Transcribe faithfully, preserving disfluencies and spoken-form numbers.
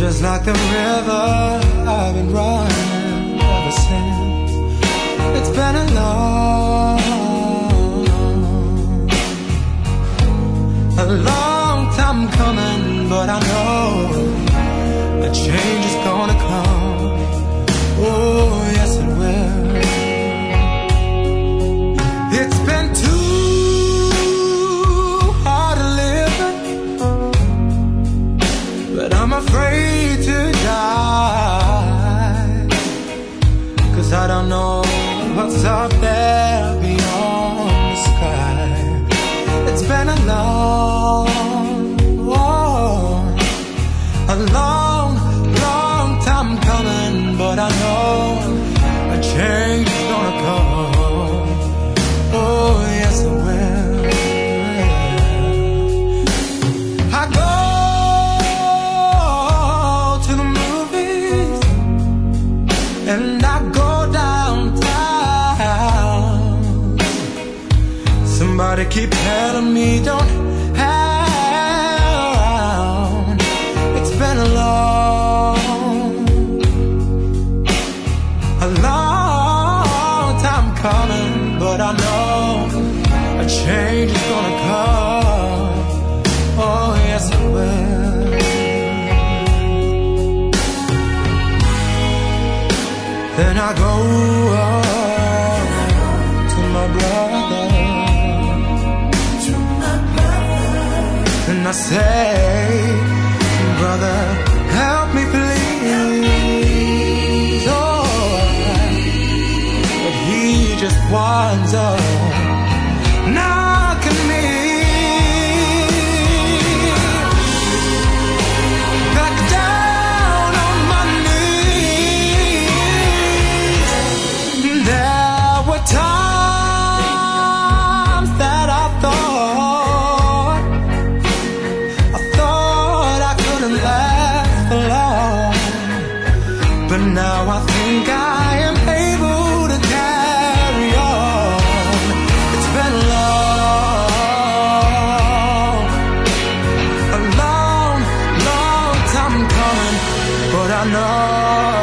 just like the river I've been running ever since. It's been a long, a long time coming, but I know a change is gonna come. Oh, yes it will. It's been too hard to live, but I'm afraid to die, 'cause I don't know what's up there beyond the sky. It's been a long, long, a long, long time coming, but I know a change is gonna come. Oh, yes it will. I go to the movies and I go downtown. Somebody keep telling me don't hang around. It's been a long, a long time coming, but I know a change is gonna come. Oh, yes it will. Then I go oh, to my brother, and I say, brother, help me please. Oh, but he just winds up knocking me back down on my knees. There were times that I thought I thought I couldn't last for long, but now I think I am able to carry on. It's been long, a long, long time coming, but I know